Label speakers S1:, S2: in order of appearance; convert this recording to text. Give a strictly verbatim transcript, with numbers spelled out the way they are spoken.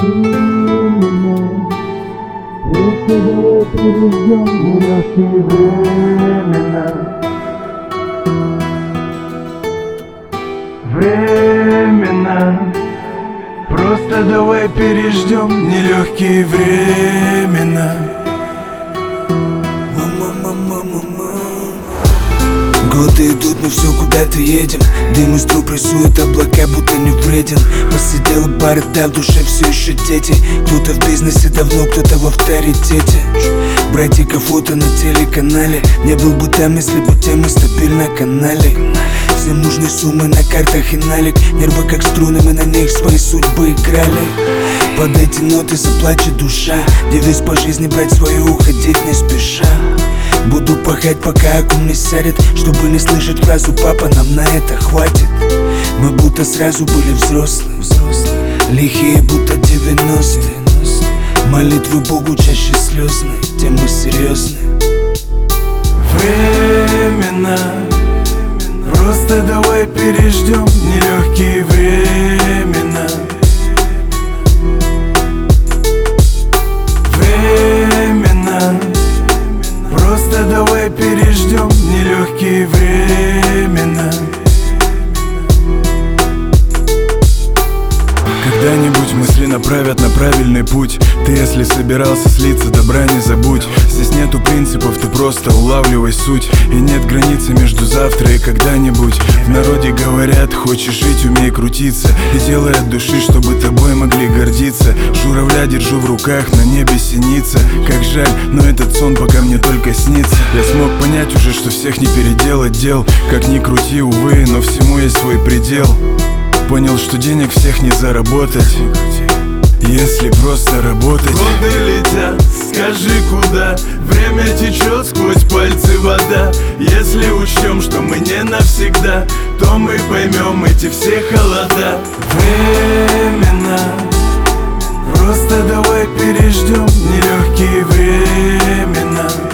S1: Просто давай перейдем нелегкие времена. Времена. Просто давай переждем нелегкие времена.
S2: Годы идут, мы все куда-то едем. Дым из труб рисует облака, будто не вреден. Посидела пара, да в душе все еще дети. Кто-то в бизнесе давно, кто-то в авторитете. Братика фото на телеканале. Не был бы там, если бы темы стабильно канали. Всем нужны суммы на картах и налик. Нервы как струны, мы на них свои судьбы играли. Под эти ноты заплачет душа. Девиз по жизни брать свою, уходить не спеша. Буду пахать, пока аккум не сядет, чтобы не слышать фразу «папа, нам на это хватит». Мы будто сразу были взрослые, лихие, будто девяностые. Молитвы Богу чаще слезные, тем мы серьезные.
S1: Времена. Просто давай переждем нелегкие времена. Времена. Просто давай переждем нелегкие времена. Когда-нибудь мысли направят на правильный путь. Ты, если собирался слиться, добра не забудь. Здесь нету принципов, ты просто улавливай суть. И нет границы между завтра и когда-нибудь. В народе говорят, хочешь жить, умей крутиться. И делай от души, чтобы тобой могли гордиться. Журавля держу в руках, на небе синица. Как жаль, но этот сон пока мне только снится. Я смог понять уже, что всех не переделать дел. Как ни крути, увы, но всему есть свой предел. Понял, что денег всех не заработать, если просто работать.
S3: Годы летят, скажи куда. Время течет, сквозь пальцы вода. Если учтем, что мы не навсегда, то мы поймем эти все холода.
S1: Времена. Просто давай переждем нелегкие времена.